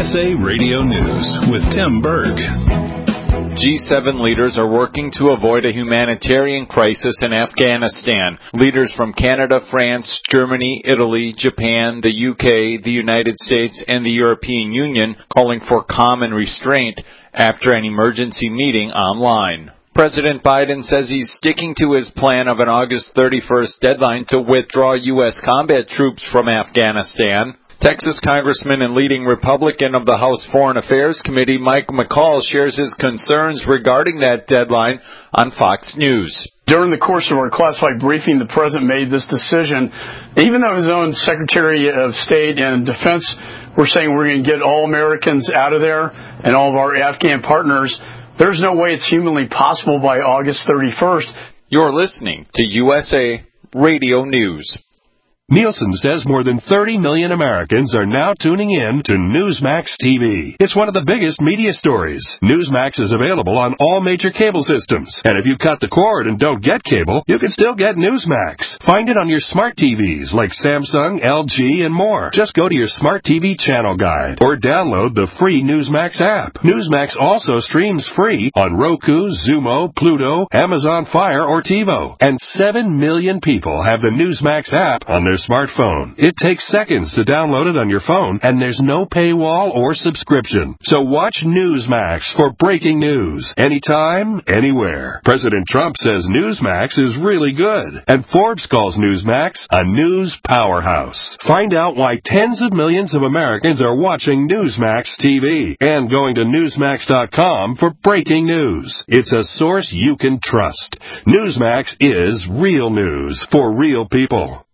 USA Radio News with Tim Berg. G7 leaders are working to avoid a humanitarian crisis in Afghanistan. Leaders from Canada, France, Germany, Italy, Japan, the UK, the United States, and the European Union calling for calm and restraint after an emergency meeting online. President Biden says he's sticking to his plan of an August 31st deadline to withdraw U.S. combat troops from Afghanistan. Texas Congressman and leading Republican of the House Foreign Affairs Committee, Mike McCall, shares his concerns regarding that deadline on Fox News. During the course of our classified briefing, the President made this decision. Even though his own Secretary of State and Defense were saying we're going to get all Americans out of there and all of our Afghan partners, there's no way it's humanly possible by August 31st. You're listening to USA Radio News. Nielsen says more than 30 million Americans are now tuning in to Newsmax TV. It's one of the biggest media stories. Newsmax is available on all major cable systems. And if you cut the cord and don't get cable, you can still get Newsmax. Find it on your smart TVs like Samsung, LG, and more. Just go to your smart TV channel guide or download the free Newsmax app. Newsmax also streams free on Roku, Xumo, Pluto, Amazon Fire, or TiVo. And 7 million people have the Newsmax app on their smartphone. It takes seconds to download it on your phone, and there's no paywall or subscription. So watch Newsmax for breaking news, anytime, anywhere. President Trump says Newsmax is really good, and Forbes calls Newsmax a news powerhouse. Find out why tens of millions of Americans are watching Newsmax TV and going to Newsmax.com for breaking news. It's a source you can trust. Newsmax is real news for real people.